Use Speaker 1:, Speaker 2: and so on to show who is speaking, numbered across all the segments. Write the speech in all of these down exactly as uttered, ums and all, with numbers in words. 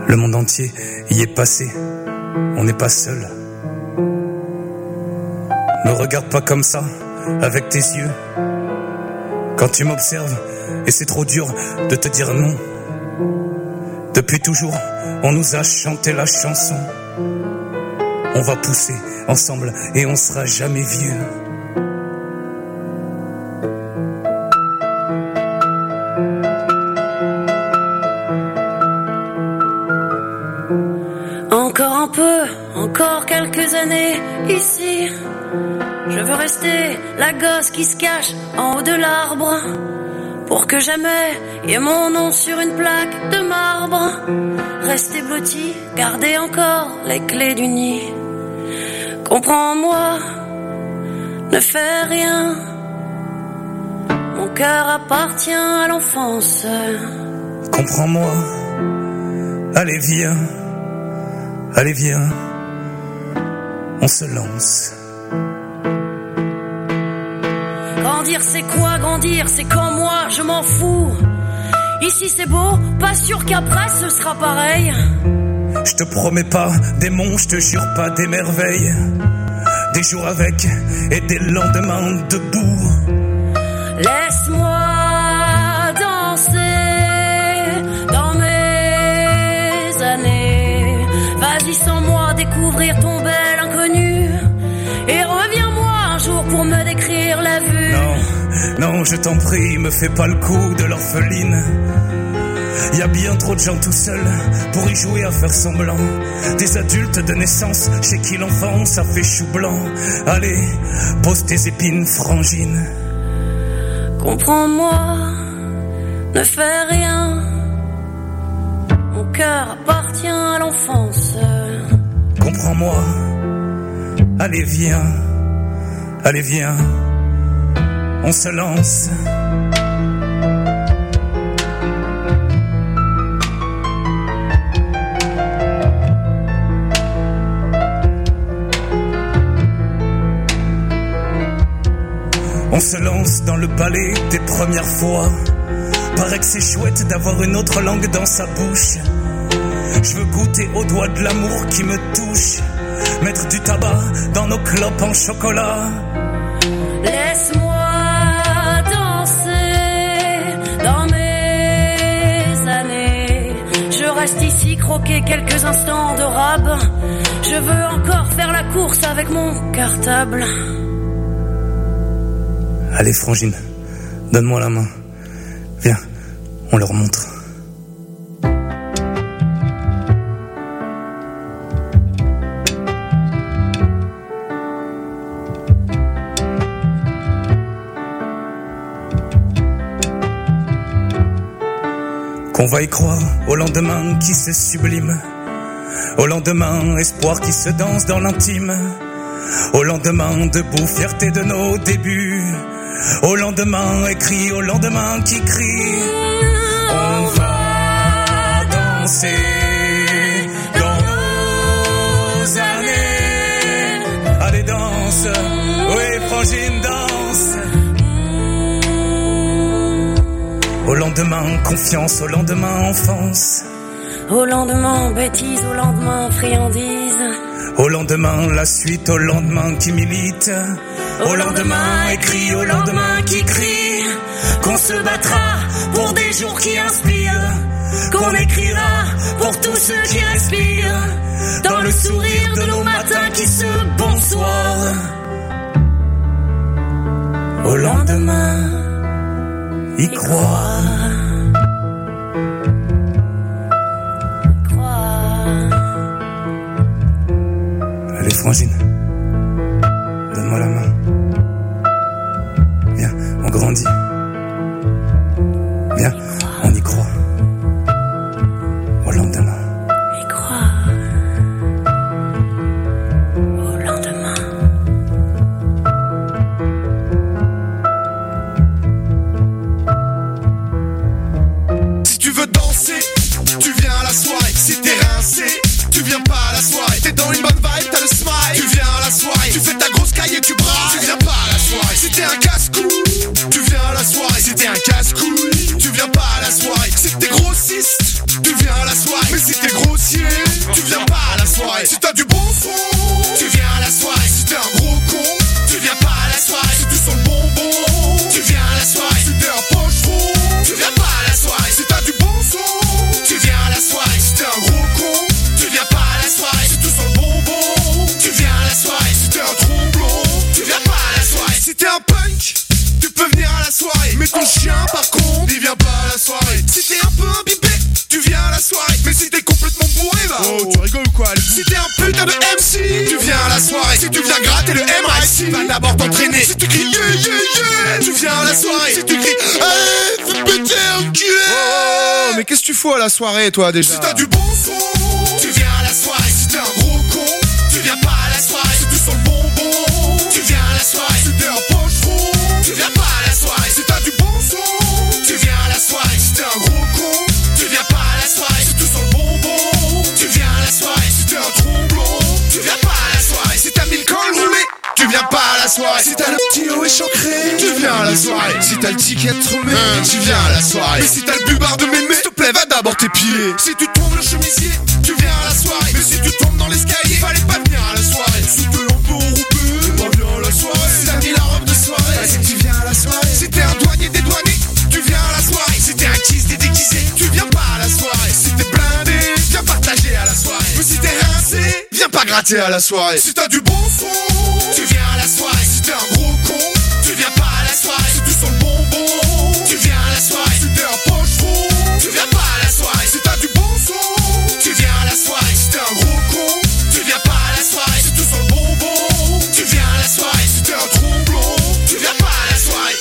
Speaker 1: Le monde entier y est passé, on n'est pas seul. Ne regarde pas comme ça, avec tes yeux. Quand tu m'observes, et c'est trop dur de te dire non. Depuis toujours, on nous a chanté la chanson. On va pousser ensemble et on sera jamais vieux.
Speaker 2: Encore un peu, encore quelques années ici. Je veux rester la gosse qui se cache en haut de l'arbre, pour que jamais y ait mon nom sur une plaque de marbre. Rester blotti, garder encore les clés du nid. Comprends-moi, ne fais rien. Mon cœur appartient à l'enfance.
Speaker 1: Comprends-moi, allez viens, allez viens, on se lance.
Speaker 2: Grandir c'est quoi grandir? C'est quand moi je m'en fous. Ici c'est beau, pas sûr qu'après ce sera pareil.
Speaker 1: Je te promets pas des monts, je te jure pas des merveilles. Des jours avec et des lendemains debout.
Speaker 2: Laisse-moi danser dans mes années. Vas-y sans moi découvrir ton bel inconnu. Et reviens-moi un jour pour me décrire la vue.
Speaker 1: Non, non, je t'en prie, me fais pas le coup de l'orpheline. Y a bien trop de gens tout seuls pour y jouer à faire semblant. Des adultes de naissance chez qui l'enfant ça fait chou blanc. Allez, pose tes épines frangines.
Speaker 2: Comprends-moi, ne fais rien. Mon cœur appartient à l'enfance.
Speaker 1: Comprends-moi, allez viens, allez viens, on se lance. On se lance dans le ballet des premières fois. Paraît que c'est chouette d'avoir une autre langue dans sa bouche. Je veux goûter aux doigts de l'amour qui me touche. Mettre du tabac dans nos clopes en chocolat.
Speaker 2: Laisse-moi danser dans mes années. Je reste ici croquer quelques instants de rab. Je veux encore faire la course avec mon cartable.
Speaker 1: Allez frangine, donne-moi la main. Viens, on leur montre. Qu'on va y croire au lendemain qui se sublime. Au lendemain, espoir qui se danse dans l'intime. Au lendemain, debout, fierté de nos débuts. Au lendemain, écrit, au lendemain qui crie. On va danser dans nos années. Allez, danse, oui, frangine, danse. Au lendemain, confiance, au lendemain, enfance.
Speaker 2: Au lendemain, bêtise, au lendemain, friandise.
Speaker 1: Au lendemain, la suite, au lendemain qui milite. Au lendemain, écrit, au lendemain qui crie. Qu'on se battra pour des jours qui inspirent. Qu'on écrira pour tous ceux qui respirent. Dans le sourire de nos matins qui se bonsoir. Au lendemain, y croire. Allez, frangine, donne-moi la main. Viens, on grandit. Viens, on y croit. Au lendemain.
Speaker 2: Y croire. Au lendemain.
Speaker 3: chier, tu viens pas à la soirée. Si t'as du bon son, tu viens à la soirée. Si t'es un gros con, tu viens pas à la soirée. Si tu sens le bonbon, tu viens à la soirée. Si t'es un pocheron, tu viens pas à la soirée. Si t'as du bon son, tu viens à la soirée. Si t'es un gros con, tu viens pas à la soirée. Si tu sens le bonbon, tu viens à la soirée. Si t'es un tromblon, tu viens pas à la soirée. Si t'es un punk, tu peux venir à la soirée. Mais ton chien par contre, il vient pas à la soirée. Si t'es un peu imbibé, tu viens à la soirée. Mais si t'es complètement bourré, bah oh, tu rigoles ou quoi? Si t'es un putain de M C, tu viens à la soirée. Si tu viens gratter le M I C, va d'abord t'entraîner. Si tu cries yeah yeah yeah, tu viens à la soirée. Si tu cries allez, fais péter un culé. Oh, mais qu'est-ce que tu fous à la soirée toi déjà? Si t'as du bon son, tu viens à la soirée. Si t'es un gros con, tu viens pas à la soirée. Si tu sens le bonbon, tu viens à la soirée. Si t'es un pocheron, tu viens pas à la soirée. Si t'as du bon son, tu viens à la soirée. Si t'es un gros con, tu viens pas à la soirée. Si tu sens le bonbon, tu viens à la soirée. Si t'es un tromblon, tu viens pas à la soirée. Si t'as mis le col roulé, tu viens pas à la soirée. Si t'as le petit haut échancré, tu viens à la soirée. Si t'as le ticket tremé, tu viens à la soirée. Mais si t'as le bubard de mémé, s'il te plaît va d'abord t'épiler. Si tu tombes le chemisier, tu viens à la soirée. Mais si tu tombes dans l'escalier, fallait pas venir à la soirée. Si t'es un peu enroupé, pas bien à la soirée. Si t'as mis la robe de soirée, vas-y tu viens à la soirée. Si t'es un douanier dédouané, tu viens à la soirée. Si t'es un kiss déguisé, tu viens pas à la soirée. Si t'es blindé, viens partager à la soirée. Mais si t'es rincé, viens pas gratter à la soirée. Si t'as du bon son, tu viens à la soirée. Si t'es un gros con, tu viens pas à la soirée. Si tu sens le bonbon, tu viens à la soirée. Si t'es un pocheron, tu viens pas à la soirée. Si t'as du bon son, tu viens à la soirée. Si t'es un gros con, tu viens pas à la soirée. Si tu sens le bonbon, tu viens à la soirée. Si t'es un tromblon, tu viens pas à la soirée.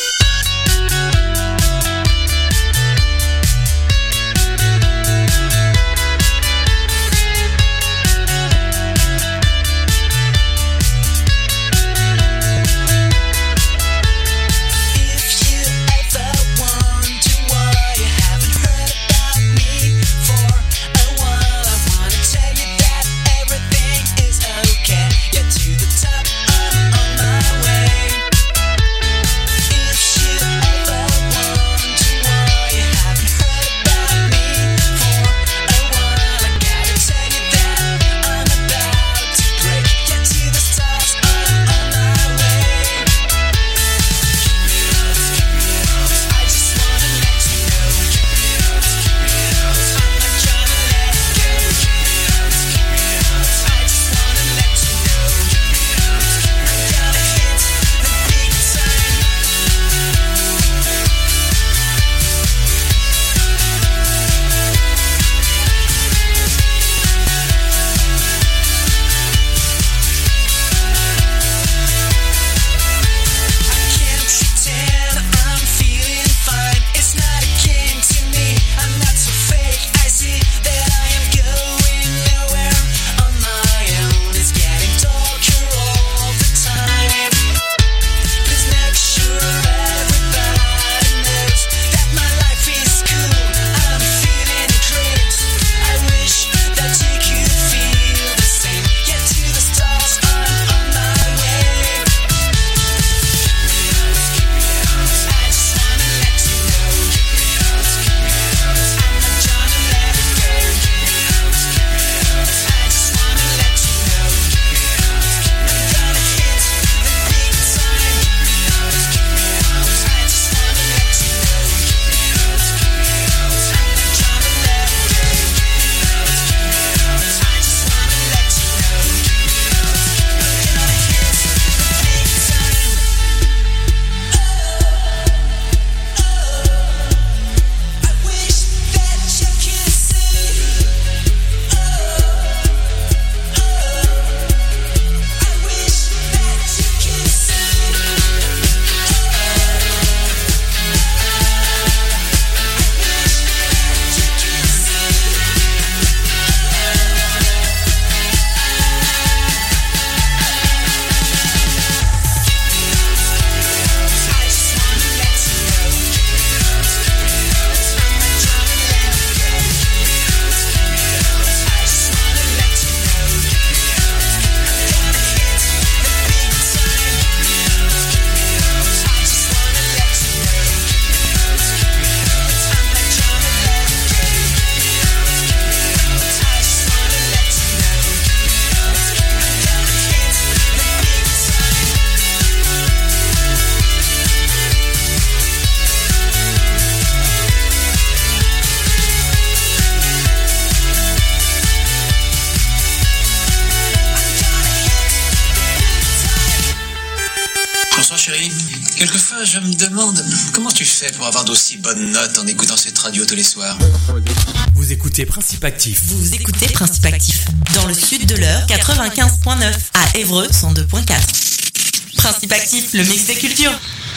Speaker 4: je me demande, comment tu fais pour avoir d'aussi bonnes notes en écoutant cette radio tous les soirs?
Speaker 5: Vous écoutez Principe Actif.
Speaker 6: Vous écoutez Principe Actif, dans le sud de l'heure, quatre-vingt-quinze virgule neuf, à Évreux, cent deux virgule quatre. Principe Actif, le mix des cultures.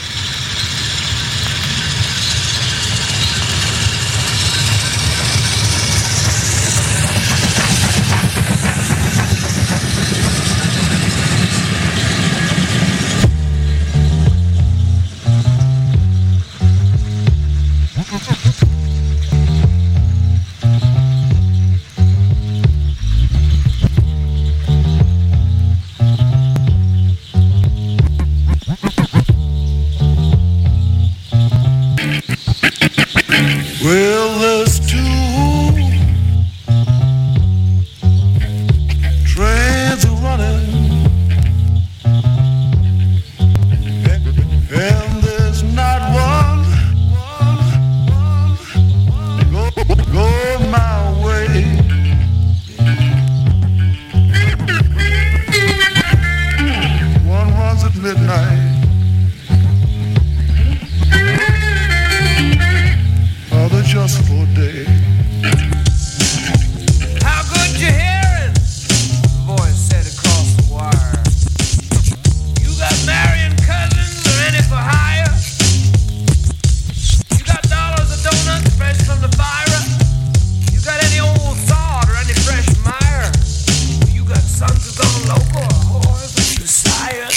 Speaker 3: Well, there's two trains are running, and there's not one, one, one go, go my way. One runs at midnight. Just for a day. How good you hearing? The voice said across the wire. You got marrying cousins or any for hire? You got dollars of donuts fresh from the fire? You got any old sod or any fresh mire? You got sons who gone local or whores with your sire?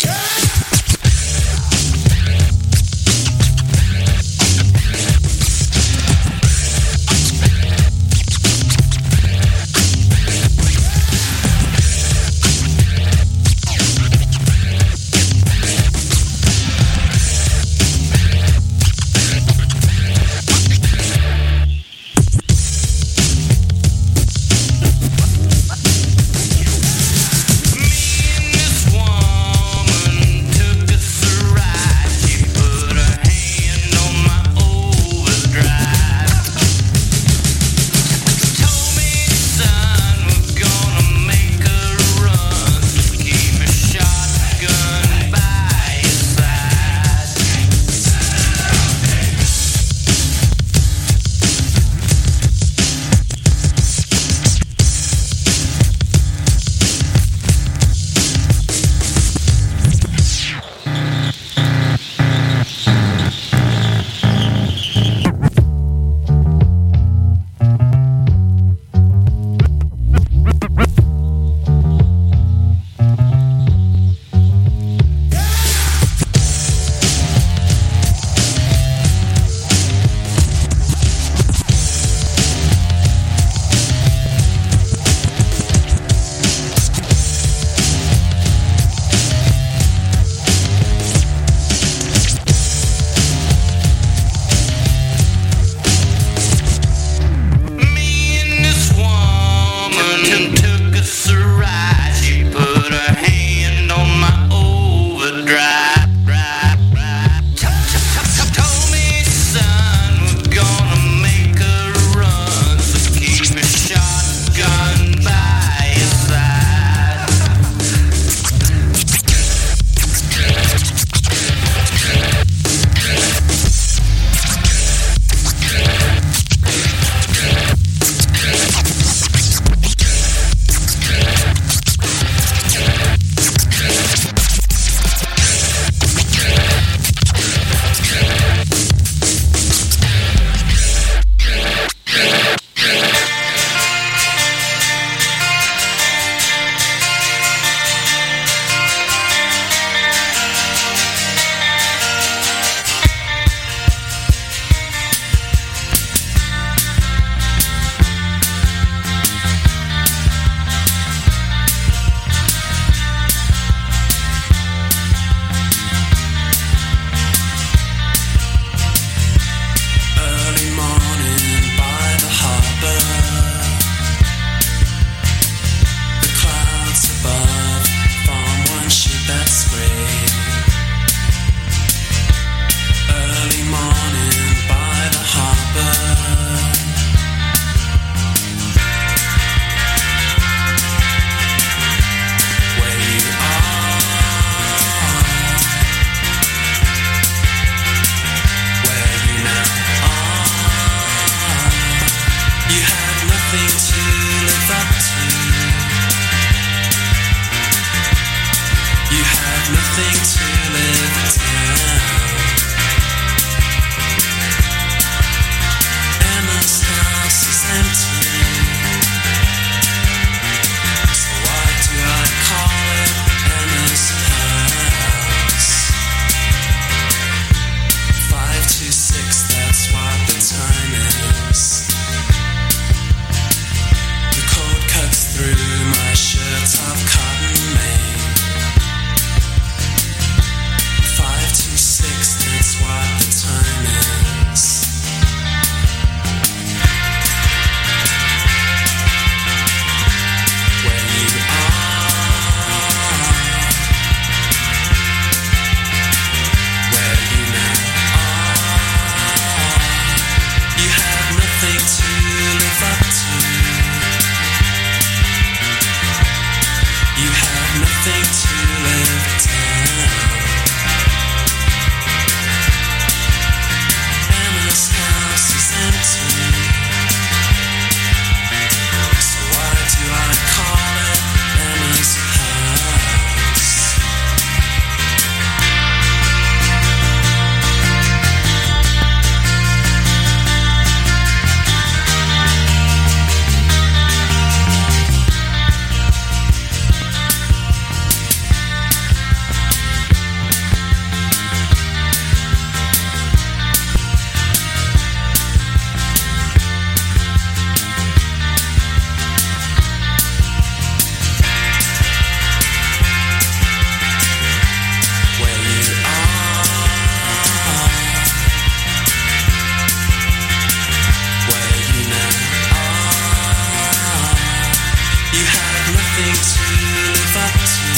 Speaker 7: nothing to live up to.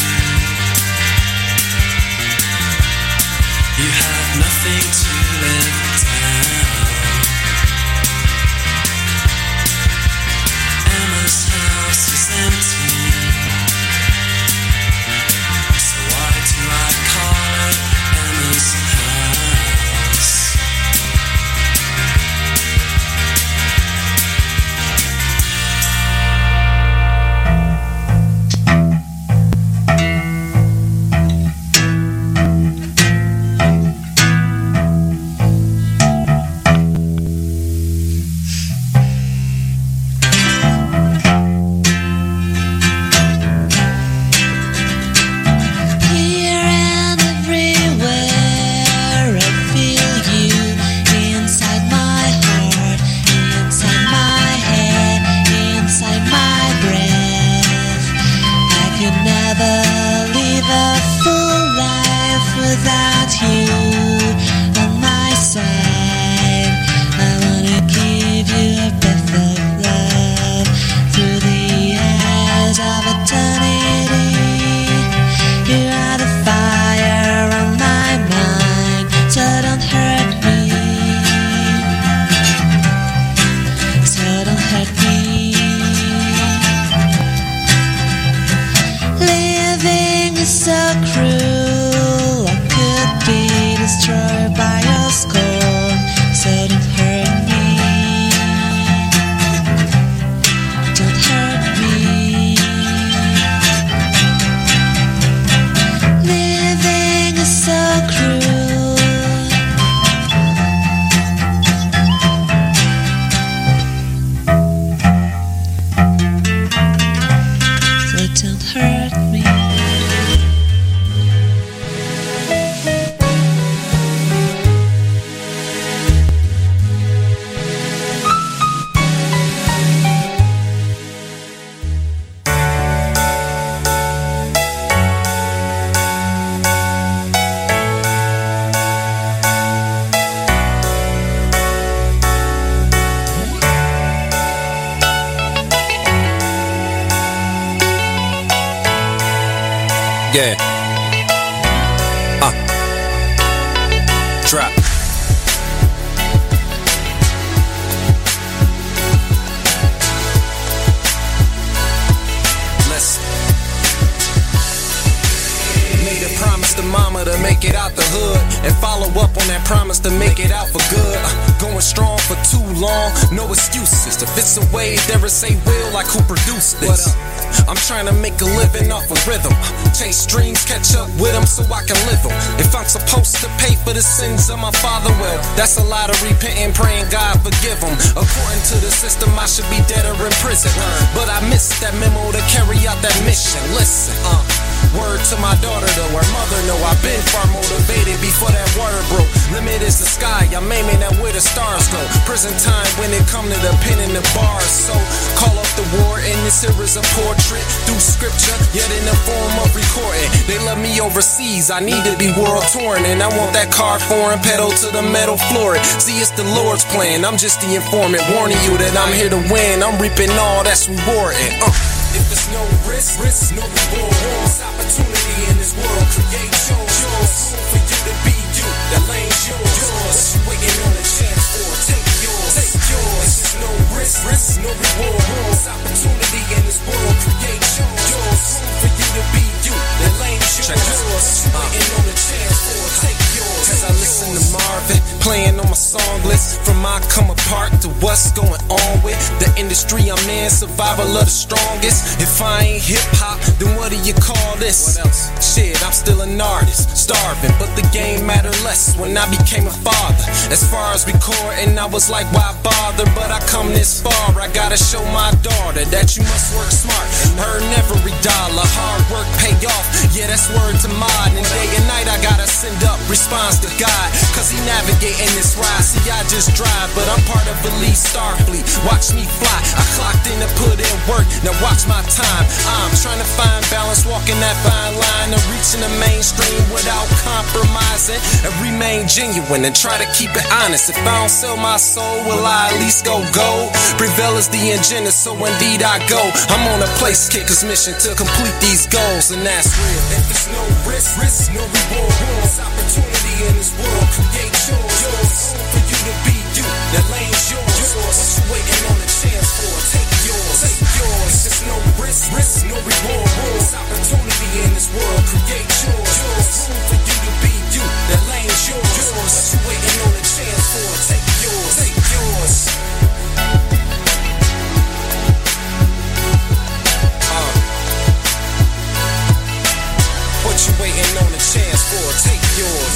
Speaker 7: You have nothing to live down. Emma's house is empty, so why do I call it Emma's house?
Speaker 8: Yeah. Uh. Drop. Listen. Made a promise to mama to make it out the hood and follow up on that promise to make it out for good. Uh, going strong for too long, no excuses. If it's a wave, there is a will like who produced this. I'm trying to make a living off of rhythm. Chase dreams, catch up with them so I can live them. If I'm supposed to pay for the sins of my father, well, that's a lot of repenting, praying God forgive them. According to the system, I should be dead or in prison, but I missed that memo to carry out that mission. Listen, uh word to my daughter though, her mother know I've been far motivated before that water broke. Limit is the sky, I'm aiming at where the stars go. Prison time when it come to the pen and the bars. So call up the war and this here is a portrait through scripture, yet in the form of recording. They love me overseas, I need to be world touring, and I want that car foreign pedal to the metal floor. See, it's the Lord's plan, I'm just the informant, warning you that I'm here to win. I'm reaping all that's rewarding. Uh. If there's no risk, risk, no reward. It's opportunity in this world, create yours. Yours, room for you to be you, that lane's yours. Yours, waiting on a chance for, take yours, take yours. If there's no risk, risk, no reward. It's opportunity in this world, create yours. Yours, room for you to be you, that lane's yours. Yours, waiting on a chance for, take yours. Cause I listen to Marvin playing on my song list. From I come apart to what's going on with the industry I'm in, survival of the strongest. If I ain't hip-hop, then what do you call this? What else? Shit, I'm still an artist, starving, but the game mattered less when I became a father. As far as recording, I was like, why bother? But I come this far, I gotta show my daughter that you must work smart and earn every dollar. Hard work pay off, yeah, that's word to mine. And day and night I gotta send up response to God, cause he navigating this ride. See, I just drive, but I'm part of Elite Starfleet. Watch me fly, I clocked in to put in work, now watch my time. I'm trying to find balance, walking that fine line of reaching the mainstream without compromise. rising and remain genuine and try to keep it honest. If I don't sell my soul, will I at least go gold? Prevail is the agenda, so indeed I go. I'm on a place kicker's mission to complete these goals, and that's real. If it's no risk, risk, no reward. It's opportunity in this world, create yours. Yours for you to be you, that lane's yours. Yours, what you waiting on a chance for? Take yours, take yours. If it's no risk, risk, no reward. It's opportunity in this world, create yours. Yours for you to be you, that lane's yours. Yours, what you waiting on a chance for? Take yours, take yours. Uh, what you waiting on a chance for? Take yours.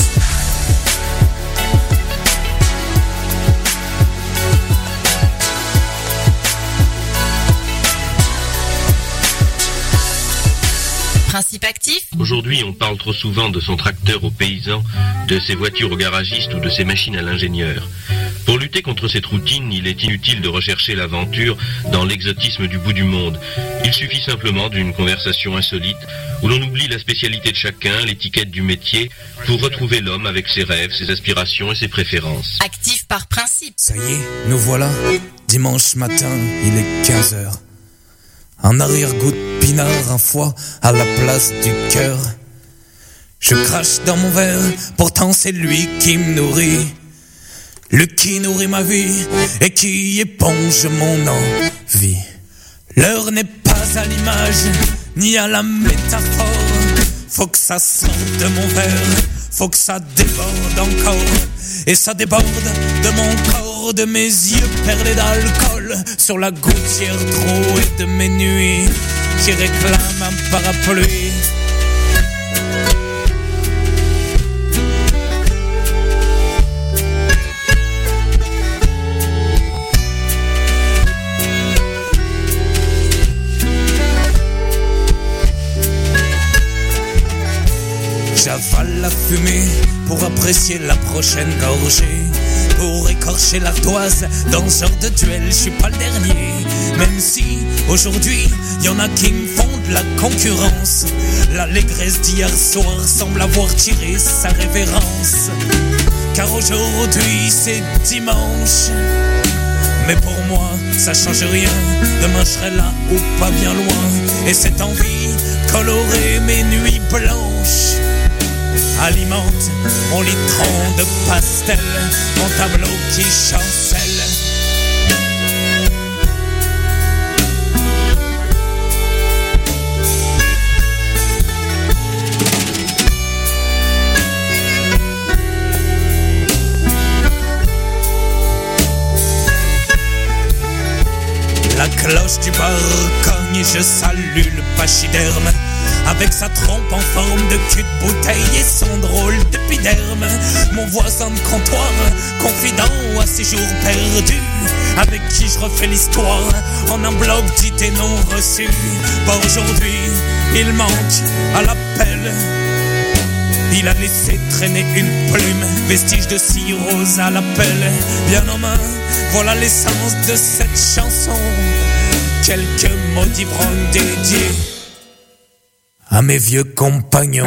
Speaker 6: Principe actif.
Speaker 9: Aujourd'hui, on parle trop souvent de son tracteur aux paysans, de ses voitures aux garagistes ou de ses machines à l'ingénieur. Pour lutter contre cette routine, il est inutile de rechercher l'aventure dans l'exotisme du bout du monde. Il suffit simplement d'une conversation insolite où l'on oublie la spécialité de chacun, l'étiquette du métier, pour retrouver l'homme avec ses rêves, ses aspirations et ses préférences.
Speaker 6: Actif par principe.
Speaker 1: Ça y est, nous voilà. Dimanche matin, il est quinze heures. Un arrière-goût de pinard, un foie à la place du cœur. Je crache dans mon verre, pourtant c'est lui qui me nourrit. Lui qui nourrit ma vie et qui éponge mon envie. L'heure n'est pas à l'image, ni à la métaphore. Faut que ça sorte de mon verre, faut que ça déborde encore. Et ça déborde de mon corps, de mes yeux perlés d'alcool, sur la gouttière trouée de mes nuits qui réclament un parapluie. J'avale la fumée pour apprécier la prochaine gorgée, pour écorcher l'ardoise dans ce genre de duel. Je suis pas le dernier, même si aujourd'hui y en a qui me font de la concurrence. L'allégresse d'hier soir semble avoir tiré sa révérence, car aujourd'hui c'est dimanche. Mais pour moi ça change rien, demain je serai là ou pas bien loin. Et cette envie colorer mes nuits blanches alimente mon litron de pastel, mon tableau qui chancelle. La cloche du bar cogne et je salue le pachyderme, avec sa trompe en forme de cul de bouteille et son drôle d'épiderme. Mon voisin de comptoir, confident à ses jours perdus, avec qui je refais l'histoire en un blog dit et non reçu. Bah aujourd'hui, il manque à l'appel. Il a laissé traîner une plume, vestige de cirrhose à l'appel. Bien en main, voilà l'essence de cette chanson. Quelques mots d'ivrognes dédiés à mes vieux compagnons.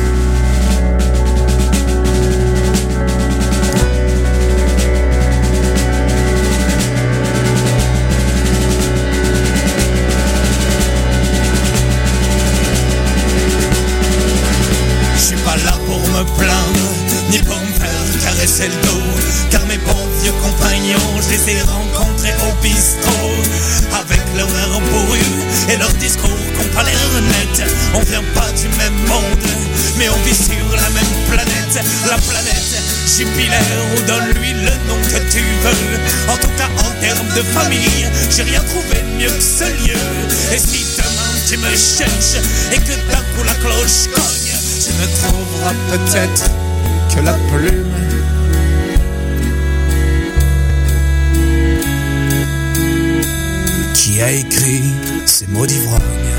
Speaker 1: Je suis pas là pour me plaindre, ni pour me faire caresser le dos, car mes bons vieux compagnons, je les ai rencontrés au bistrot, avec leur air bourru et leur discours qu'on pas l'air net. On vient pas du même monde, mais on vit sur la même planète. La planète Jupiler, ou donne-lui le nom que tu veux. En tout cas en termes de famille, j'ai rien trouvé de mieux que ce lieu. Et si demain tu me cherches et que d'un coup la cloche cogne, tu ne trouveras peut-être que la plume qui a écrit ces mots d'ivrogne,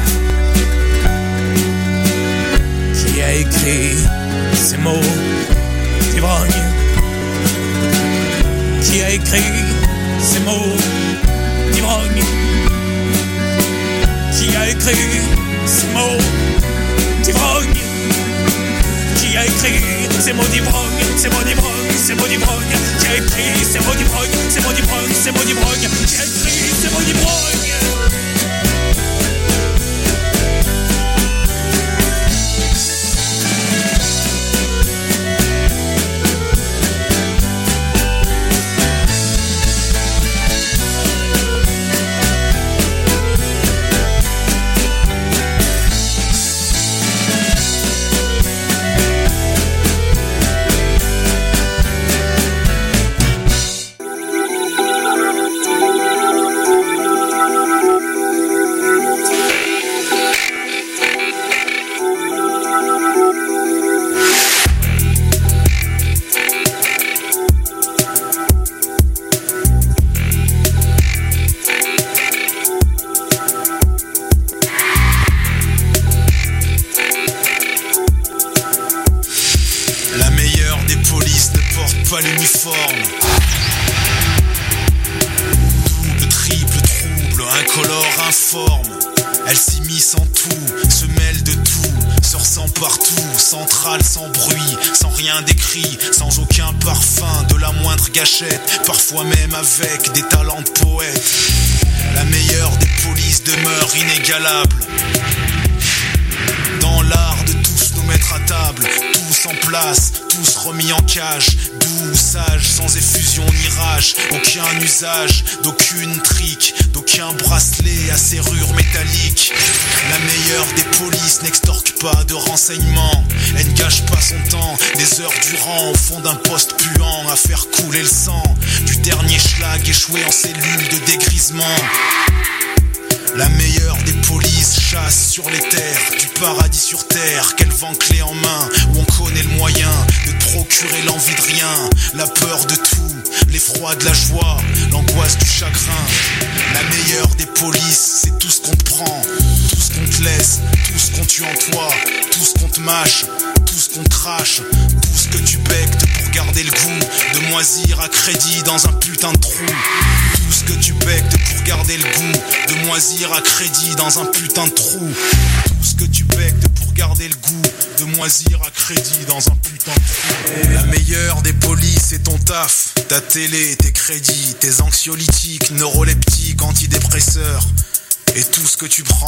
Speaker 1: qui a écrit ces mots d'ivrogne, qui a écrit ces mots d'ivrogne, qui a écrit ces mots d'ivrogne, qui a écrit écrit ces mots d'ivrogne, ces mots d'ivrogne, ces mots d'ivrogne. J'ai écrit ces mots d'ivrogne, ces mots d'ivrogne, ces mots d'ivrogne. J'ai écrit ces mots d'ivrogne.
Speaker 10: Parfois même avec des talents de poète. La meilleure des polices demeure inégalable. Dans l'art de tous nous mettre à table, tous en place, tous remis en cage. Doux, sage, sans effusion ni rage. Aucun usage, d'aucune trique, d'aucun bracelet à serrure métallique. La meilleure des polices n'extorque pas de renseignements. Elle ne gâche pas son temps, des heures durant, au fond d'un poste puant, à faire couler le sang du dernier schlag échoué en cellule de dégrisement. La meilleure des polices chasse sur les terres du paradis sur terre, qu'elle vend clé en main, où on connaît le moyen de te procurer l'envie de rien, la peur de tout, l'effroi de la joie, l'angoisse du chagrin. La meilleure des polices, c'est tout ce qu'on te prend, tout ce qu'on te laisse, tout ce qu'on tue en toi, tout ce qu'on te mâche, tout ce qu'on te crache, tout ce que tu bectes pour garder le goût de moisir à crédit dans un putain de trou. Tout ce que tu bectes pour garder le goût de moisir à crédit dans un putain de trou. Tout ce que tu bectes pour garder le goût de moisir à crédit dans un putain de trou. La meilleure des polices, c'est ton taf, ta télé, tes crédits, tes anxiolytiques, neuroleptiques, antidépresseurs. Et tout ce que tu prends